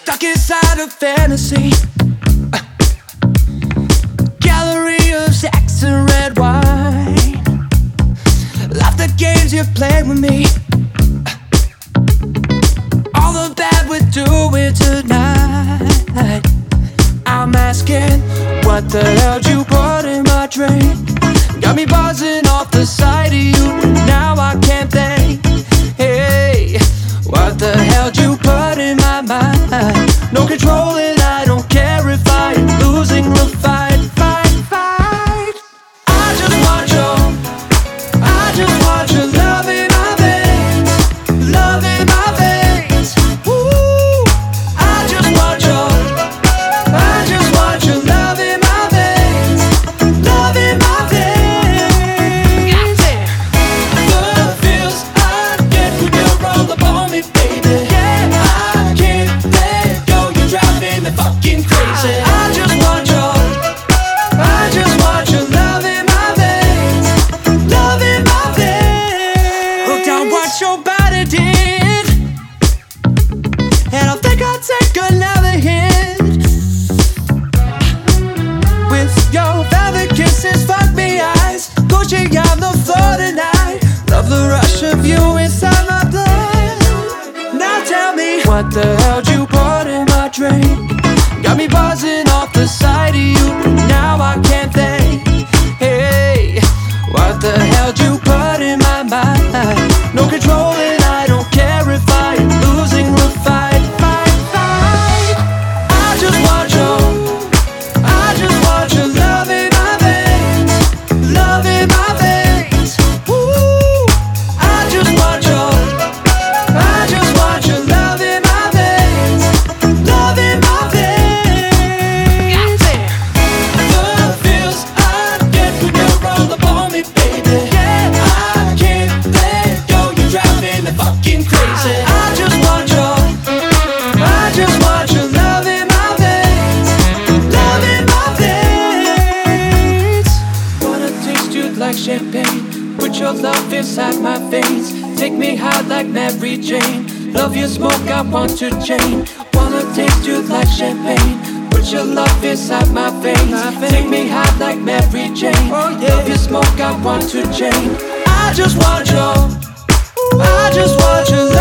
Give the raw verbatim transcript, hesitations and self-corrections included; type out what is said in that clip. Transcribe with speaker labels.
Speaker 1: Stuck inside a fantasy, a gallery of sex and red wine. Love the games you played with me, all the bad we're doing tonight. I'm asking, what the hell you put in my drink? Got me buzzing off the sight of you, now I can't think. Hey, what the hell you put in my mind? No control and I don't care if I am losing the fight, fight, fight. I just want your, I just want your love in my veins, love in my veins. Ooh, I just want your, I just want your love in my veins, love in my veins. The feels I get when you roll up on me, baby. Yeah, I can't let go, you're driving me fucking crazy. I just want your, I just want your love in my veins, love in my veins. Hooked on what your body did, and I think I'll take another hit. With your velvet kisses, fuck me eyes, Gucci on the floor tonight. Love the rush of you inside my blood. Now tell me, what the hell you put in my drink? Got me buzzing off the sight of you, now I can't think. Hey, what the hell you put in my mind? No control and I don't care if I am losing the fight, fight, fight. I just want your, I just want your love in my veins, love in my veins. Ooh, I just want your, I just want your love in my veins, love in my veins. The feels I get when you roll up on me, baby. Yeah, I can't let go, you're driving me fucking crazy. I just want your, I just want your love in my veins, love in my veins. Wanna taste you like champagne, put your love inside my veins. Take me high like Mary Jane, love your smoke, I want to chain. Wanna taste you like champagne, put your love inside my veins. Take me high like Mary Jane, love your smoke, I want to chain. I just want your, I just want your love.